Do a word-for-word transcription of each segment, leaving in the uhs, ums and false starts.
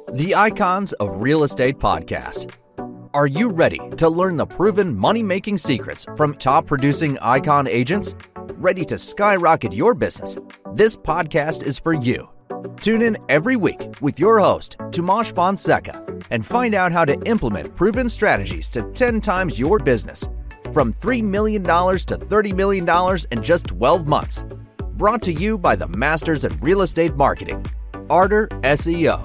The Icons of Real Estate Podcast. Are you ready to learn the proven money-making secrets from top-producing Icon agents? Ready to skyrocket your business? This podcast is for you. Tune in every week with your host, Tomasz Fonseca, and find out how to implement proven strategies to ten times your business, from three million dollars to thirty million dollars in just twelve months. Brought to you by the Masters in Real Estate Marketing, Arter S E O.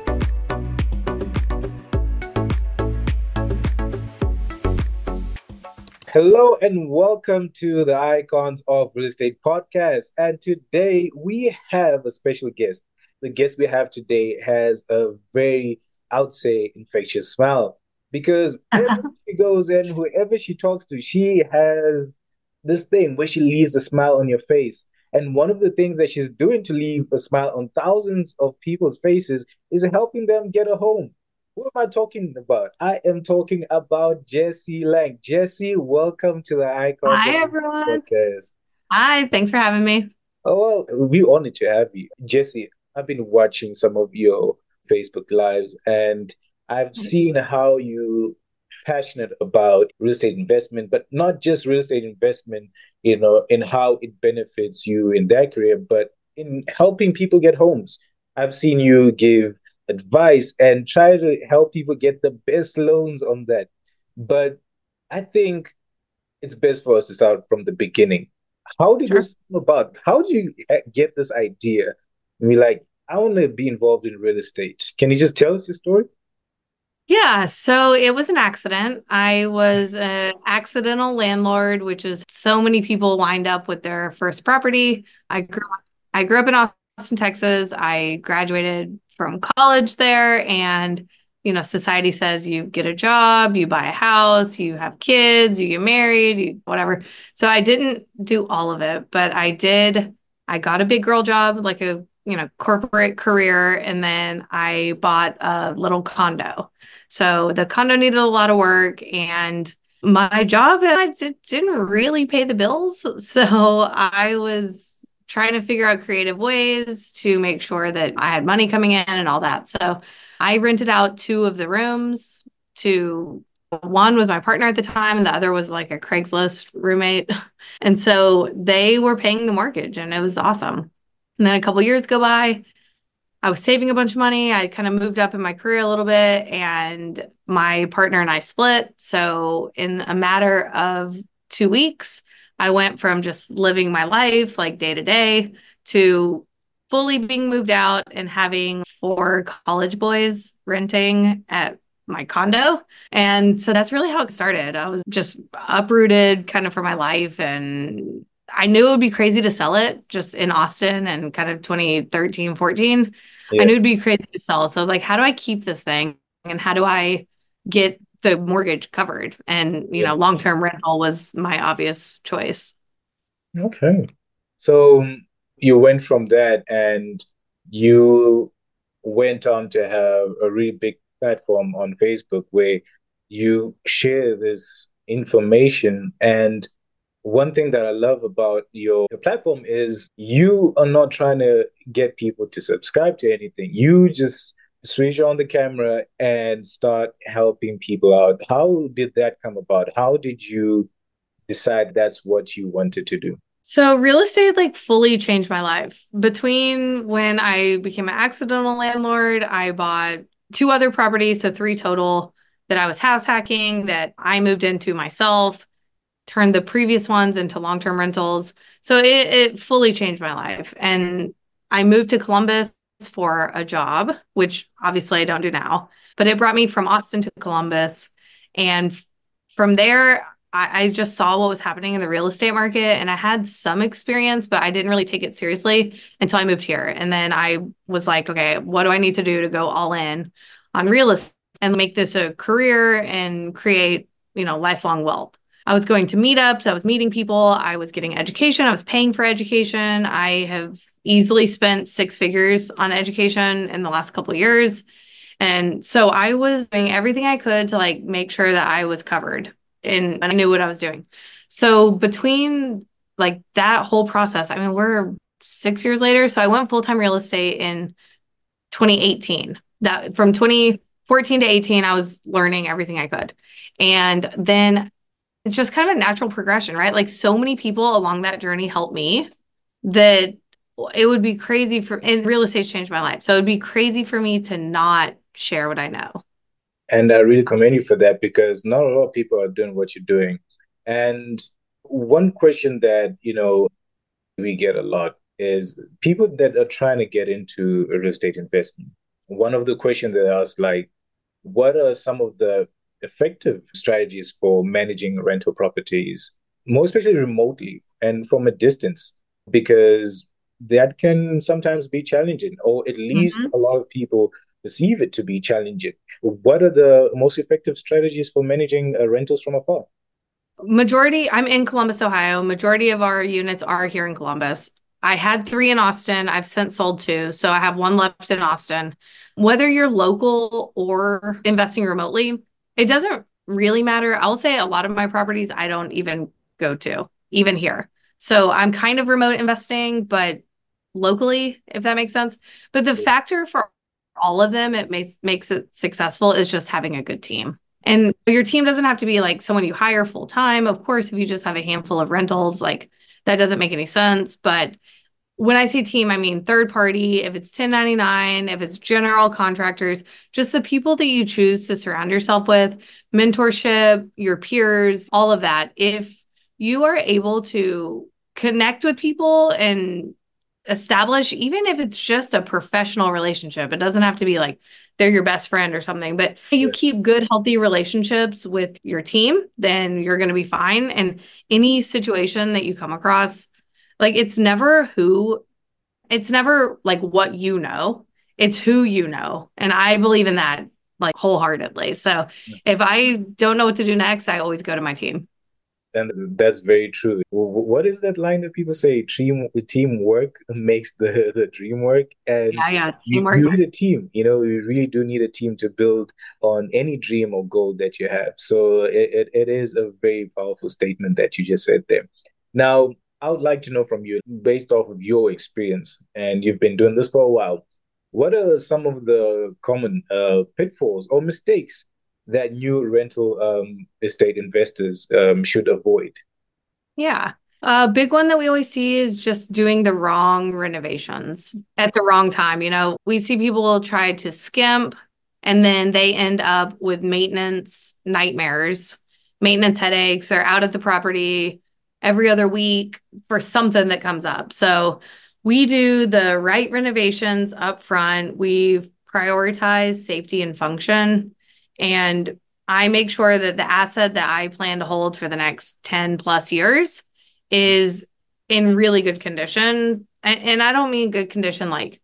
Hello and welcome to the Icons of Real Estate Podcast. And today we have a special guest. The guest we have today has a very, I would say, infectious smile, because wherever she goes and whoever she talks to, she has this thing where she leaves a smile on your face. And one of the things that she's doing to leave a smile on thousands of people's faces is helping them get a home. Who am I talking about? I am talking about Jessie Lang. Jessie, welcome to the Icons Hi, of everyone. Podcast. Hi, thanks for having me. Oh, well, we're honored to have you. Jessie, I've been watching some of your Facebook Lives, and I've Thanks. seen how you passionate about real estate investment, but not just real estate investment, you know, in how it benefits you in their career, but in helping people get homes. I've seen you give advice and try to help people get the best loans on that. But I think it's best for us to start from the beginning. How did Sure. this come about? How did you uh, get this idea? And be like, I want to be involved in real estate. Can you just tell us your story? Yeah, so it was an accident. I was an accidental landlord, which is so many people wind up with their first property. I grew I grew up in Austin, Texas. I graduated from college there, and you know, society says you get a job, you buy a house, you have kids, you get married, you whatever. So I didn't do all of it, but I did. I got a big girl job, like a, you know, corporate career, and then I bought a little condo. So the condo needed a lot of work, and my job I d- didn't really pay the bills. So I was trying to figure out creative ways to make sure that I had money coming in and all that. So I rented out two of the rooms to one was my partner at the time, and the other was like a Craigslist roommate. And so they were paying the mortgage, and it was awesome. And then a couple years go by. I was saving a bunch of money. I kind of moved up in my career a little bit, and my partner and I split. So in a matter of two weeks, I went from just living my life like day to day to fully being moved out and having four college boys renting at my condo. And so that's really how it started. I was just uprooted kind of for my life, and I knew it would be crazy to sell it just in Austin and kind of twenty thirteen, fourteen. I Yeah. knew it'd be crazy to sell. So I was like, how do I keep this thing? And how do I get the mortgage covered? And, you Yeah. know, long-term rental was my obvious choice. Okay. So um, you went from that and you went on to have a really big platform on Facebook where you share this information. And one thing that I love about your, your platform is you are not trying to get people to subscribe to anything. You just switch on the camera and start helping people out. How did that come about? How did you decide that's what you wanted to do? So real estate like fully changed my life. Between when I became an accidental landlord, I bought two other properties, so three total, that I was house hacking, that I moved into myself, turned the previous ones into long-term rentals. So it, it fully changed my life. And I moved to Columbus for a job, which obviously I don't do now, but it brought me from Austin to Columbus. And f- from there, I, I just saw what was happening in the real estate market, and I had some experience, but I didn't really take it seriously until I moved here. And then I was like, okay, what do I need to do to go all in on real estate and make this a career and create, you know, lifelong wealth? I was going to meetups, I was meeting people, I was getting education, I was paying for education. I have easily spent six figures on education in the last couple of years. And so I was doing everything I could to like make sure that I was covered and I knew what I was doing. So between like that whole process, I mean, we're six years later. So I went full-time real estate in twenty eighteen. That from twenty fourteen to eighteen, I was learning everything I could. And then it's just kind of a natural progression, right? Like so many people along that journey helped me that it would be crazy for, and real estate's changed my life. So it'd be crazy for me to not share what I know. And I really commend you for that because not a lot of people are doing what you're doing. And one question that, you know, we get a lot is people that are trying to get into real estate investment. One of the questions they ask, like, what are some of the effective strategies for managing rental properties, more especially remotely and from a distance? Because that can sometimes be challenging, or at least Mhm. a lot of people perceive it to be challenging. What are the most effective strategies for managing uh, rentals from afar? Majority, I'm in Columbus, Ohio. Majority of our units are here in Columbus. I had three in Austin. I've since sold two, so I have one left in Austin. Whether you're local or investing remotely, it doesn't really matter. I'll say a lot of my properties I don't even go to, even here. So I'm kind of remote investing, but locally, if that makes sense. But the factor for all of them, it makes makes it successful is just having a good team. And your team doesn't have to be like someone you hire full time. Of course, if you just have a handful of rentals, like that doesn't make any sense. But when I say team, I mean third party, if it's ten ninety-nine, if it's general contractors, just the people that you choose to surround yourself with, mentorship, your peers, all of that. If you are able to connect with people and establish, even if it's just a professional relationship, it doesn't have to be like they're your best friend or something, but you Yeah. keep good, healthy relationships with your team, then you're going to be fine. And any situation that you come across, like it's never who, it's never like what you know, it's who you know. And I believe in that like wholeheartedly. So if I don't know what to do next, I always go to my team. And that's very true. What is that line that people say? Team teamwork makes the the dream work, Yeah, and yeah, you, teamwork. you need a team. You know, you really do need a team to build on any dream or goal that you have. So it, it, it is a very powerful statement that you just said there. Now, I would like to know from you, based off of your experience, and you've been doing this for a while, what are some of the common uh, pitfalls or mistakes that new rental um, estate investors um, should avoid? Yeah. A big one that we always see is just doing the wrong renovations at the wrong time. You know, we see people try to skimp and then they end up with maintenance nightmares, maintenance headaches. They're out at the property every other week for something that comes up. So we do the right renovations up front. We've prioritized safety and function. And I make sure that the asset that I plan to hold for the next ten plus years is in really good condition. And, and I don't mean good condition like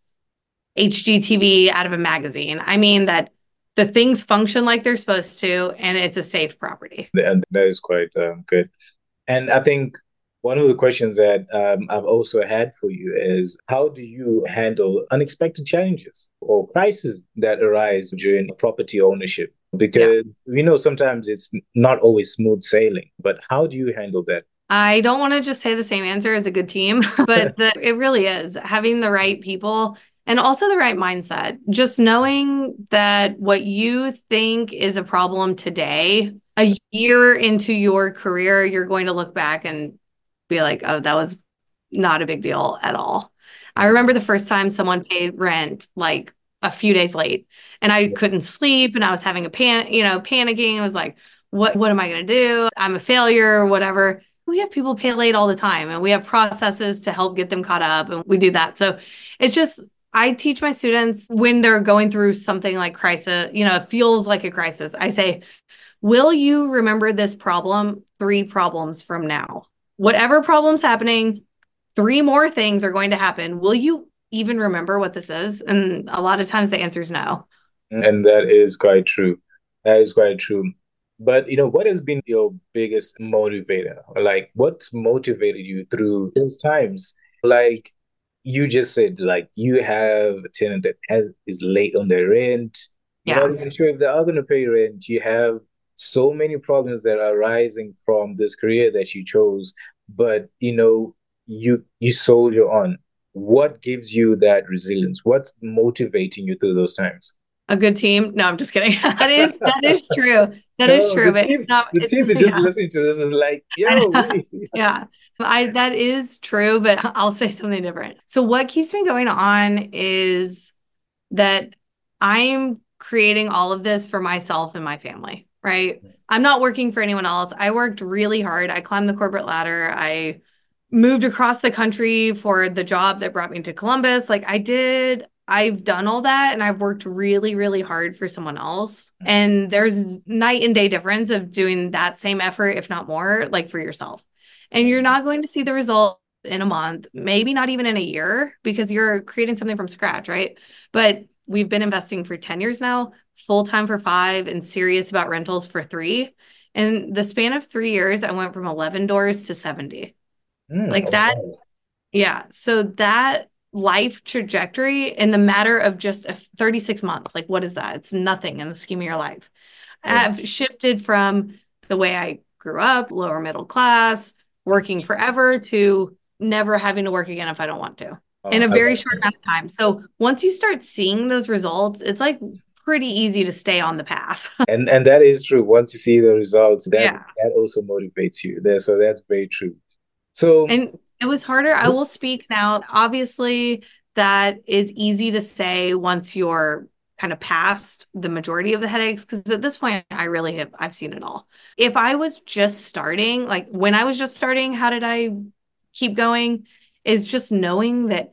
H G T V out of a magazine. I mean that the things function like they're supposed to and it's a safe property. And that is quite um, good. And I think one of the questions that um, I've also had for you is how do you handle unexpected challenges or crises that arise during property ownership? Yeah. Because we know sometimes it's not always smooth sailing, but how do you handle that? I don't want to just say the same answer as a good team, but the, it really is having the right people and also the right mindset. Just knowing that what you think is a problem today, a year into your career, you're going to look back and be like, oh, that was not a big deal at all. I remember the first time someone paid rent like a few days late and I couldn't sleep and I was having a pan, you know, panicking. I was like, what, what am I going to do? I'm a failure or whatever. We have people pay late all the time and we have processes to help get them caught up and we do that. So it's just, I teach my students when they're going through something like crisis, you know, it feels like a crisis. I say, will you remember this problem three problems from now? Whatever problem's happening, three more things are going to happen. Will you even remember what this is? And a lot of times the answer is no. And that is quite true. That is quite true. But you know, what has been your biggest motivator? Like, what's motivated you through those times? Like you just said, like you have a tenant that has is late on their rent. You're Yeah. not even sure if they are going to pay rent. You have so many problems that are arising from this career that you chose, but you know, you you soldier on. What gives you that resilience? What's motivating you through those times? A good team. No, I'm just kidding. That is that is true. That is No, true, the but team, it's not the it's team is just yeah. listening to this and like, I yo, know. we. Yeah. I that is true, but I'll say something different. So what keeps me going on is that I'm creating all of this for myself and my family, right? I'm not working for anyone else. I worked really hard. I climbed the corporate ladder. I moved across the country for the job that brought me to Columbus. Like I did, I've done all that and I've worked really, really hard for someone else. And there's night and day difference of doing that same effort, if not more, like for yourself. And you're not going to see the result in a month, maybe not even in a year, because you're creating something from scratch, right? But we've been investing for ten years now, full time for five, and serious about rentals for three. In the span of three years, I went from eleven doors to seventy. Mm, Like that, okay. yeah. So that life trajectory in the matter of just a thirty-six months, like what is that? It's nothing in the scheme of your life. Yeah. I've shifted from the way I grew up, lower middle class, working forever to never having to work again if I don't want to in Oh, a I very love short that. amount of time. So once you start seeing those results, it's like pretty easy to stay on the path. And and that is true. Once you see the results, that Yeah. that also motivates you. There, so that's very true. So, And it was harder. I will speak now. Obviously, that is easy to say once you're kind of past the majority of the headaches, because at this point, I really have, I've seen it all. If I was just starting, like when I was just starting, how did I keep going? Is just knowing that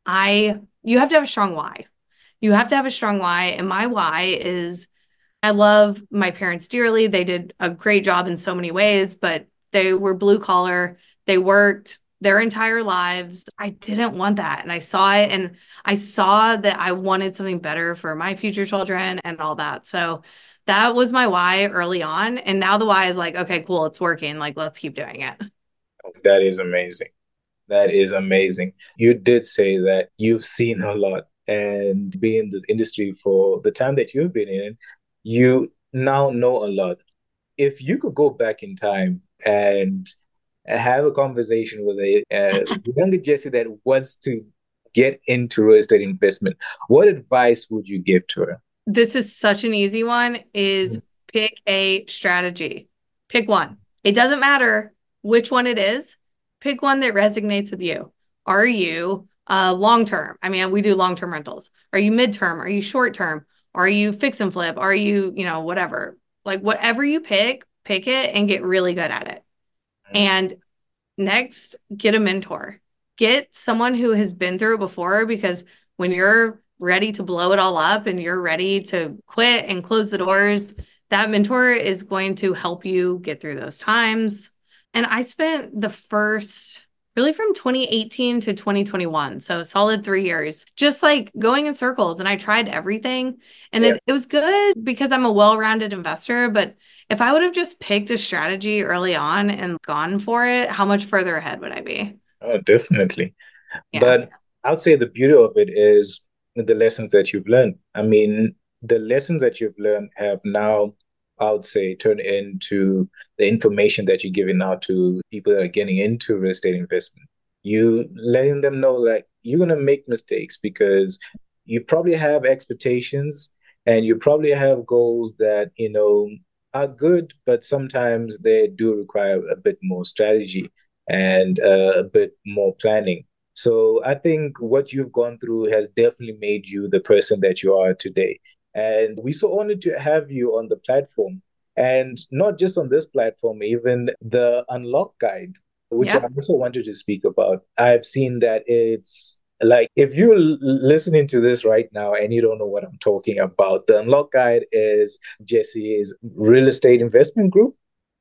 I, you have to have a strong why. You have to have a strong why. And my why is I love my parents dearly. They did a great job in so many ways, but they were blue collar. They worked their entire lives. I didn't want that. And I saw it and I saw that I wanted something better for my future children and all that. So that was my why early on. And now the why is like, okay, cool, it's working. Like, let's keep doing it. that is amazing. That is amazing. You did say that you've seen a lot and been in this industry for the time that you've been in, you now know a lot. If you could go back in time and have a conversation with a uh, younger Jessie that wants to get into real estate investment, what advice would you give to her? This is such an easy one is pick a strategy. Pick one. It doesn't matter which one it is. Pick one that resonates with you. Are you uh, long term? I mean, we do long term rentals. Are you midterm? Are you short term? Are you fix and flip? Are you, you know, whatever? Like whatever you pick, pick it and get really good at it. And next, get a mentor. Get someone who has been through it before because when you're ready to blow it all up and you're ready to quit and close the doors, that mentor is going to help you get through those times. And I spent the first really from twenty eighteen to twenty twenty-one, so solid three years, just like going in circles. And I tried everything. And Yeah. it, it was good because I'm a well-rounded investor, but if I would have just picked a strategy early on and gone for it, how much further ahead would I be? Oh, definitely. Yeah. But I would say the beauty of it is the lessons that you've learned. I mean, the lessons that you've learned have now, I would say, turned into the information that you're giving out to people that are getting into real estate investment. You letting them know like you're gonna make mistakes because you probably have expectations and you probably have goals that, you know, are good, but sometimes they do require a bit more strategy and uh, a bit more planning. So I think what you've gone through has definitely made you the person that you are today. And we're so honored to have you on the platform. And not just on this platform, even the Unlock Guide, which I Yeah. also wanted to speak about. I've seen that it's like if you're l- listening to this right now and you don't know what I'm talking about, the Unlock Guide is Jesse's real estate investment group.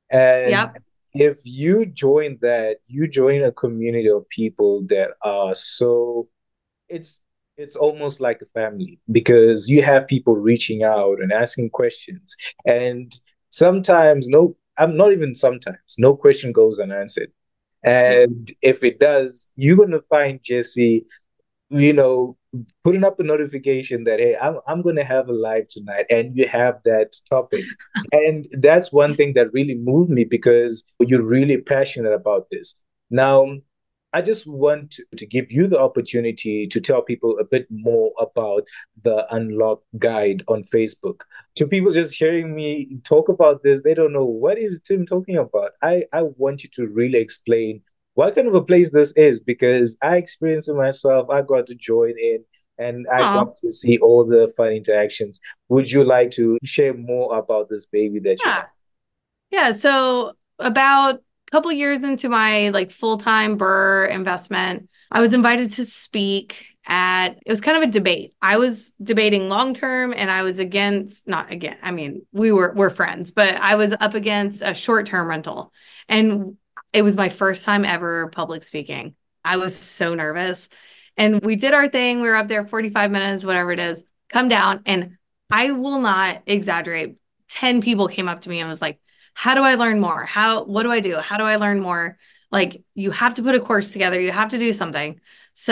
And Yep. if you join that, you join a community of people that are so it's it's almost like a family because you have people reaching out and asking questions. And sometimes no, I'm not even sometimes, no question goes unanswered. Yeah. And if it does, you're gonna find Jesse you know, putting up a notification that, hey, I'm, I'm going to have a live tonight, and you have that topics. And that's one thing that really moved me because you're really passionate about this. Now, I just want to, to give you the opportunity to tell people a bit more about the Unlock Guide on Facebook. To people just hearing me talk about this, they don't know what is Tim talking about. I, I want you to really explain what kind of a place this is because I experienced it myself. I got to join in and I Oh, got to see all the fun interactions. Would you like to share more about this baby that you yeah. have? Yeah. So about a couple years into my like full-time Burr investment, I was invited to speak at, it was kind of a debate. I was debating long-term and I was against, not again, I mean, we were, we're friends, but I was up against a short-term rental. And it was my first time ever public speaking. I was so nervous. And we did our thing. We were up there forty-five minutes, whatever it is, come down. And I will not exaggerate. ten people came up to me and was like, how do I learn more? How, what do I do? How do I learn more? Like, you have to put a course together, you have to do something.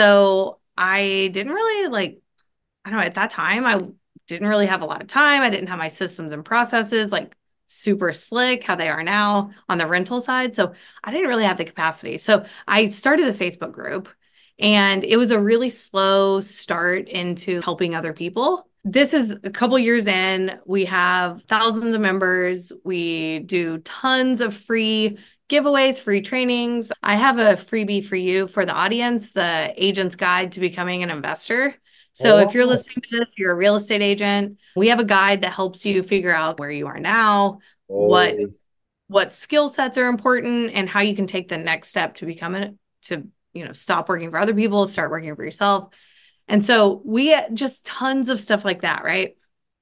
So I didn't really like, I don't know, at that time, I didn't really have a lot of time. I didn't have my systems and processes like super slick, how they are now on the rental side. So I didn't really have the capacity. So I started the Facebook group and it was a really slow start into helping other people. This is a couple years in. We have thousands of members. We do tons of free giveaways, free trainings. I have a freebie for you for the audience, the Agent's Guide to Becoming an Investor. So if you're Oh, listening to this, you're a real estate agent, we have a guide that helps you figure out where you are now, what oh, what skill sets are important, and how you can take the next step to become it to, you know, stop working for other people, start working for yourself. And so we just tons of stuff like that, right?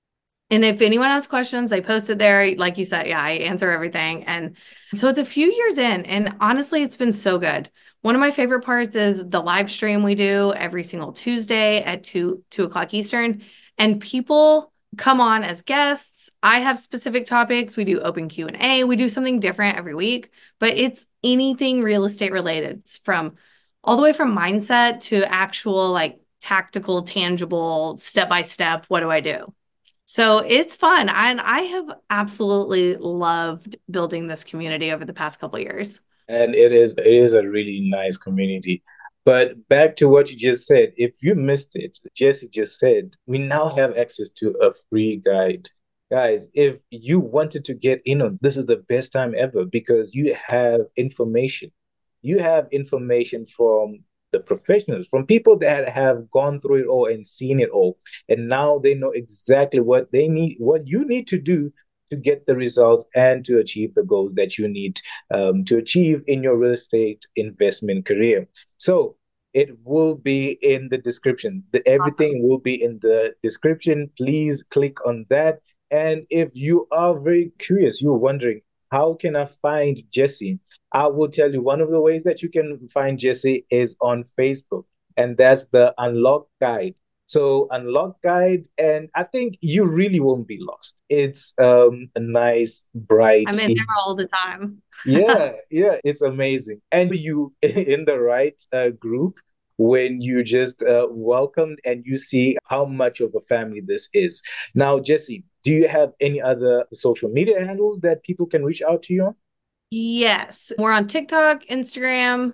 And if anyone has questions, they post it there. Like you said, yeah, I answer everything. And so it's a few years in, and honestly, it's been so good. One of my favorite parts is the live stream we do every single Tuesday at two, two o'clock Eastern. And people come on as guests. I have specific topics. We do open Q and A. We do something different every week, but it's anything real estate related. It's from all the way from mindset to actual like tactical, tangible, step by step. What do I do? So it's fun. And I have absolutely loved building this community over the past couple of years. and it is it is a really nice community. But back to what you just said, if you missed it, Jesse just said, we now have access to a free guide. Guys, if you wanted to get in on this is the best time ever because you have information. You have information from the professionals, from people that have gone through it all and seen it all. And now they know exactly what they need, what you need to do to get the results and to achieve the goals that you need um, to achieve in your real estate investment career. So it will be in the description. The, Awesome. everything will be in the description. Please click on that. And if you are very curious, you're wondering, how can I find Jesse? I will tell you one of the ways that you can find Jesse is on Facebook, and that's the Unlock Guide. So Unlock Guide, and I think you really won't be lost. It's um, a nice, bright, I'm in there all the time. yeah, yeah, it's amazing. And you in the right uh, group when you just uh, welcomed and you see how much of a family this is. Now, Jesse, do you have any other social media handles that people can reach out to you on? Yes, we're on TikTok, Instagram.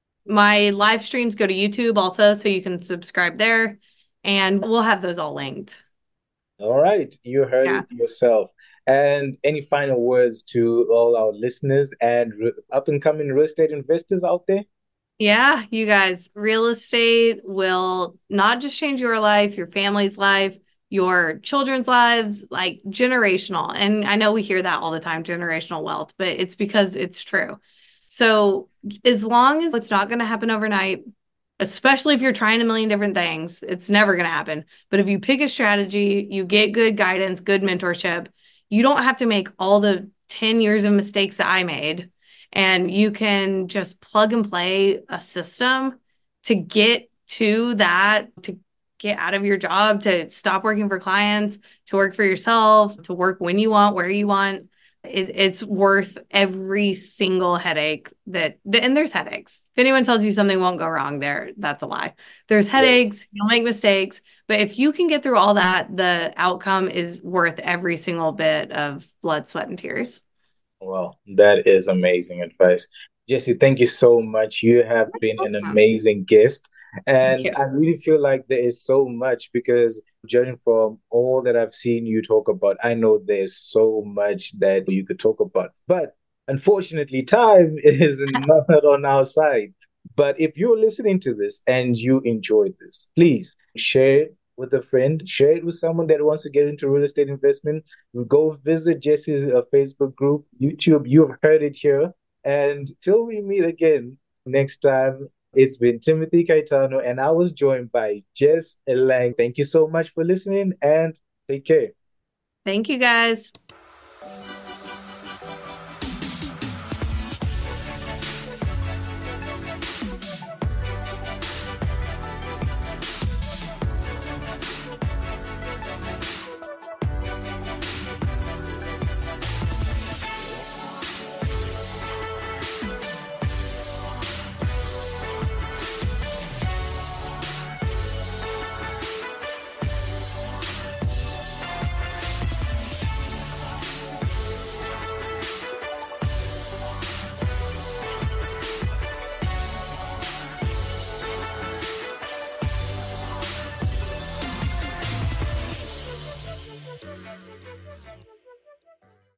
My live streams go to YouTube also, so you can subscribe there, and we'll have those all linked. All right, you heard Yeah. it yourself. And any final words to all our listeners and re- up and coming real estate investors out there? Yeah, you guys, real estate will not just change your life, your family's life, your children's lives, like generational. And I know we hear that all the time, generational wealth, but it's because it's true. So, as long as it's not going to happen overnight, especially if you're trying a million different things, it's never going to happen. But if you pick a strategy, you get good guidance, good mentorship, you don't have to make all the ten years of mistakes that I made, and you can just plug and play a system to get to that, to get out of your job, to stop working for clients, to work for yourself, to work when you want, where you want. It, it's worth every single headache that, and there's headaches. If anyone tells you something won't go wrong there, that's a lie. There's Yeah. headaches, you'll make mistakes, but if you can get through all that, the outcome is worth every single bit of blood, sweat, and tears. Well, that is amazing advice. Jesse, thank you so much. You have been an Awesome. amazing guest. Thank And you. I really feel like there is so much because judging from all that I've seen you talk about, I know there's so much that you could talk about. But unfortunately, time is not on our side. But if you're listening to this and you enjoyed this, please share it with a friend, share it with someone that wants to get into real estate investment. Go visit Jesse's uh, Facebook group, YouTube. You've heard it here. And till we meet again next time, it's been Timothy Caetano, and I was joined by Jess Elang. Thank you so much for listening and take care. Thank you guys.